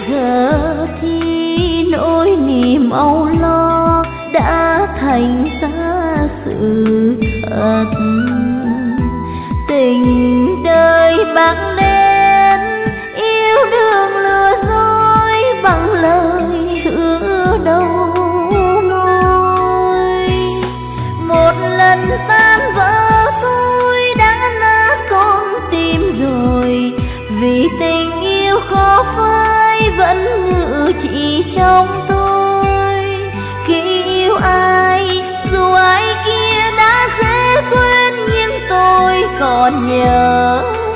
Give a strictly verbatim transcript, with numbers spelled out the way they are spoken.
giờ thì nỗi niềm âu lo đã thành xa sự thật. Tình đời bạc đen yêu đương lừa dối bằng lời hứa đâu nói. Một lần tan vỡ tôi đã nát con tim rồi, vì tình yêu khó phai vẫn ngự trị trong tôi. Khi yêu ai dù ai kia đã dễ quên, nhưng tôi còn nhớ